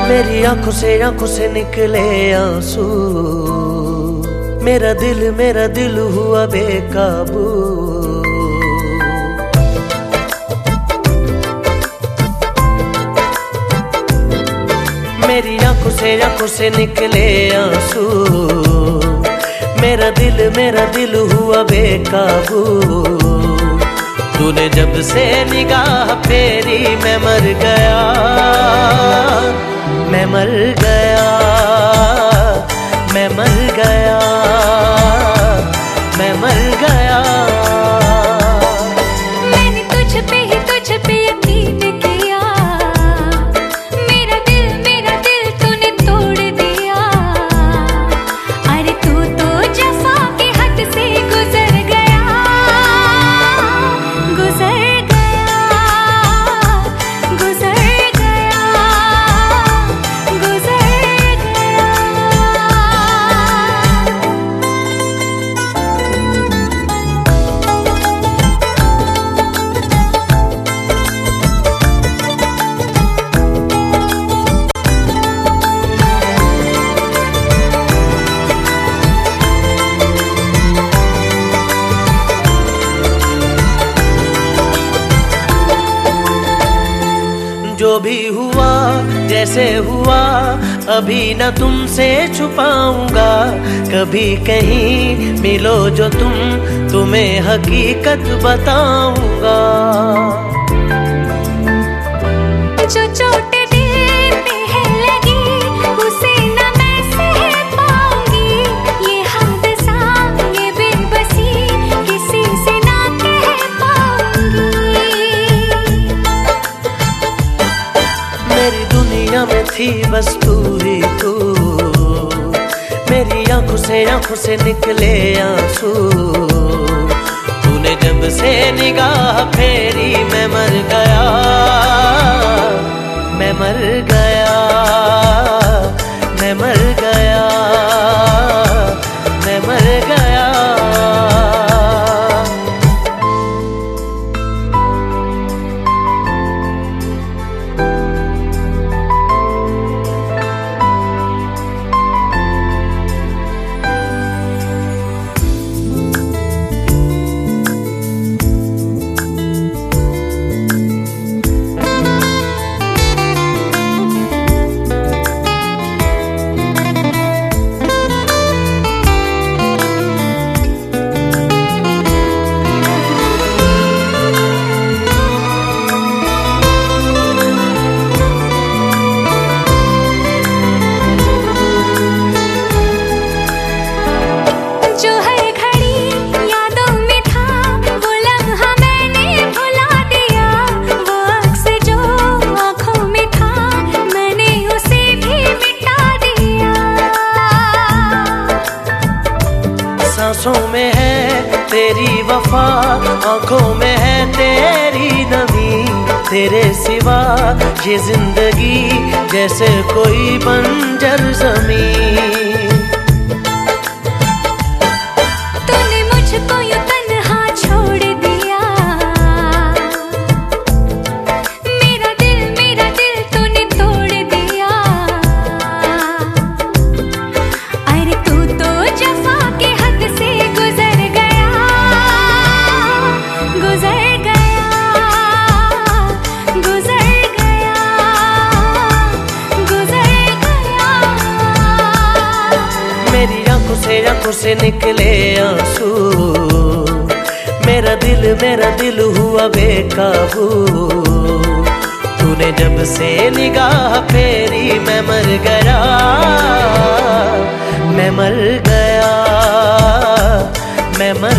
मेरी आंखों से निकले आंसू, मेरा दिल हुआ बेकाबू। मेरी आंखों से निकले आंसू, मेरा दिल हुआ बेकाबू। तूने जब से निगाह फेरी मैं मर गया, मैं मर गया, मैं मर गया, मैं मर गया। मैंने तुझ पे यकीन किया, मेरा दिल तूने तोड़ दिया। अरे तू तो जफा के हद से गुजर गया, गुजर गया, गुजर गया, गुजर गया। जो भी हुआ जैसे हुआ अभी न तुमसे छुपाऊंगा। कभी कहीं मिलो जो तुम्हें हकीकत बताऊंगा। जो चोट दिल पे है लगी उसे न मैं सह पाऊंगी। ये हादसा ये बेबसी किसी से ना कह पाऊंगी। मेरी दुनिया में थी बस तू ही तू, मेरी आंखों से निकले आंसू। तूने जब से निगाह फेरी मैं मर गया, मैं मर गया, मैं मर गया, मैं मर गया। सांसों में है तेरी वफा, आंखों में है तेरी नमी। तेरे सिवा ये जिंदगी जैसे कोई बंजर जमीन। तूने मुझको यूं तन्हा छोड़ दिया, मेरा दिल तूने तोड़ दिया। अरे तू तो जफा के हद से गुजर गया, गुजर गया, गुजर गया, गुजर गया। मेरी आंखों से निकले आंसू, मेरा दिल हुआ बेकाबू। तूने जब से निगाह फेरी मैं मर गया, मैं मर गया, मैं मर